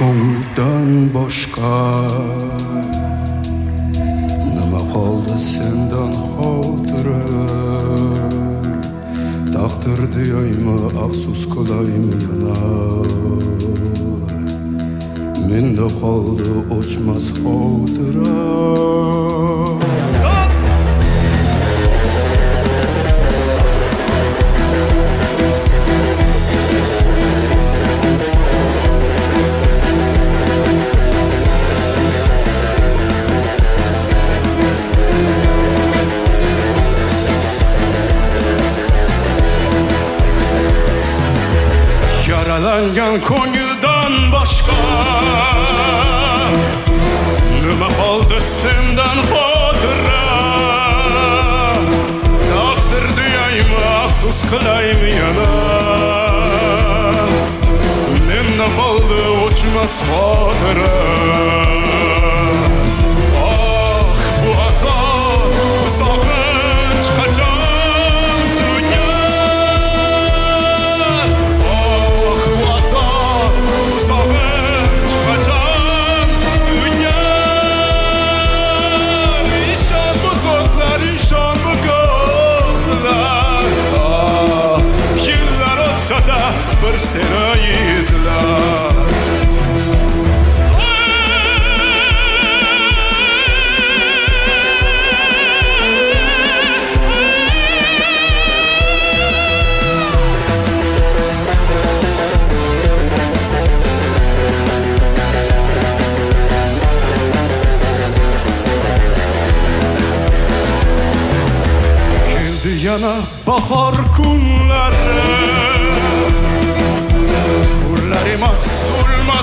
ko'ngildan boshqa nima qoldi sendan xotira? Taqdir deyaymi, afsus qilaymi yana? Menda qoldi o'chmas xotira. Yaralangan ko'ngildan boshqa nima qoldi sendan xotira? Taqdir deyaymi, afsus qilaymi yana? Menda qoldi o'chmas xotira. Oh, bu azob, bu sog'inch qachon bir seni izler. Keldi yana bahor kunlari, emas, zulmat